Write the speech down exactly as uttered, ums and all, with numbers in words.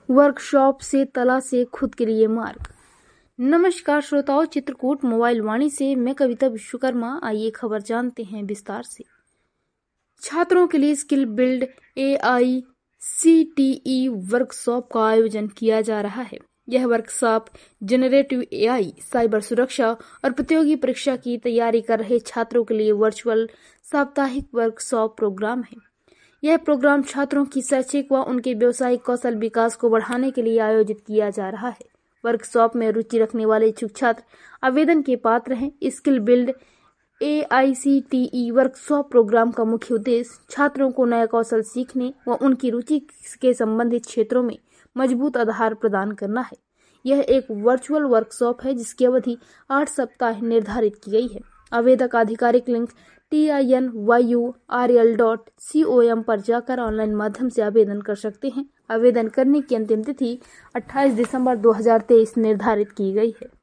Workshop से तला से खुद के लिए मार्ग। नमस्कार श्रोताओं, चित्रकूट मोबाइल वाणी से मैं कविता विश्वकर्मा। आइए खबर जानते हैं विस्तार से। छात्रों के लिए skill build A I C T E workshop का आयोजन किया जा रहा है। यह workshop generative A I, cyber सुरक्षा और प्रतियोगी परीक्षा की तैयारी कर रहे छात्रों के लिए वर्चुअल साप्ताहिक वर्कशॉप प्रोग्राम है। यह प्रोग्राम छात्रों की शैक्षिक व उनके व्यावसायिक कौशल विकास को बढ़ाने के लिए आयोजित किया जा रहा है। वर्कशॉप में रुचि रखने वाले इच्छुक छात्र आवेदन के पात्र हैं। Skill build A I C T E workshop programme का मुख्य उद्देश्य छात्रों को नया कौशल सीखने व उनकी रुचि के संबंधित क्षेत्रों में मजबूत आधार प्रदान करना है। यह एक वर्चुअल वर्कशॉप है जिसकी अवधि आठ सप्ताह निर्धारित की गई है। आवेदक आधिकारिक link T I N Y U R L dot C O M पर जाकर ऑनलाइन माध्यम से आवेदन कर सकते हैं। आवेदन करने की अंतिम तिथि अट्ठाईस दिसंबर दो हजार तेईस निर्धारित की गई है।